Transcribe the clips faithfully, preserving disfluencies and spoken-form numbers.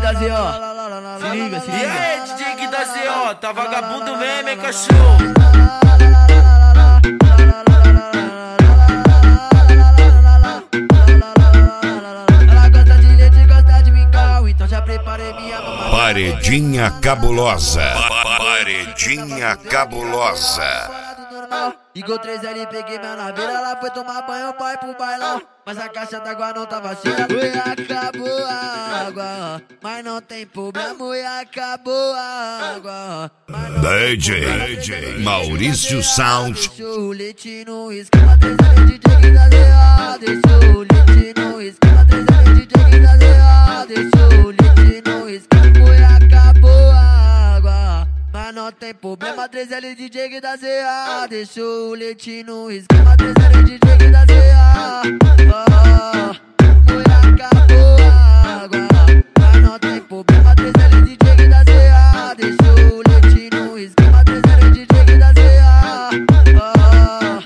da Z O. Se liga, se liga. E aí, D J Gui da Z O, tá vagabundo mesmo, hein, cachorro? Ela gosta de leite, gosta de mingau, então já preparei minha mamadeira. Paredinha cabulosa. Paredinha cabulosa. Ligou três L, peguei minha naveira, ela foi tomar banho, pai pro bailão. Mas a caixa d'água não tava cheia, foi acabou a água. Mas não tem problema, foi acabou a água. D J, D J Maurício Sound. Deixou o leite no esquema, três L, D J Gui da Z O. Deixou o leite no esquema, três L, D J Gui da Z O. Deixou o leite no esquema, foi acabou a água. Mas não tem problema, três L, D J Gui da Z O. Deixou o leite no esquema, três L, D J Gui da Z O. Oh, foi acabou a água. Mas não tem problema, três L, D J Gui da Z O. Deixou o leite no esquema, três L, D J Gui da Z O. Oh.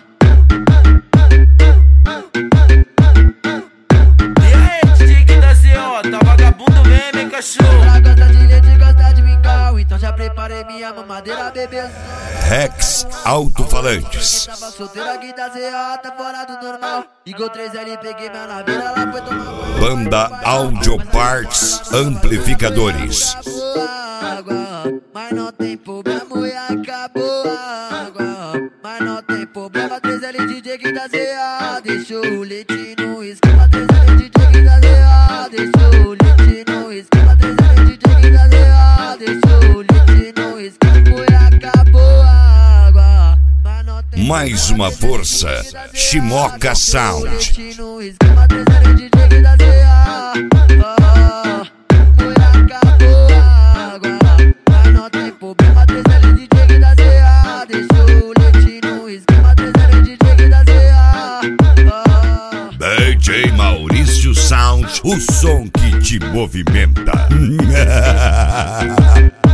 E aí, D J Gui da Z O, tá vagabundo mesmo, hein, cachorro? Ela gosta de leite, gosta de mingau, então já preparei minha mamadeira, bebezão. Rex Alto-Falantes. Tava solteira, Gui da Z O, tá fora do normal. Ligou três L, peguei minha naveira, ela foi tomar banho. Banda Audio Parts Amplificadores. Acabou a água, mas não tem problema, e acabou a água. Mas não tem problema, três L, D J Gui da Z O. Deixou o leite no esquema, três L, D J Gui da Z O. Deixou o leite no esquema, três L, D J Gui da Z O. Deixou o leite no esquema, e acabou a água. Mas não tem Mais uma força, Shimoka Sound. leite no esquema, três L, D J Gui da Z O. Oh, foi acabou a água. Mas não tem problema, três L, D J Gui da Z O. Deixou o leite no esquema, três L, D J Gui da Z O. Oh. D J Maurício Sound, o som que te movimenta.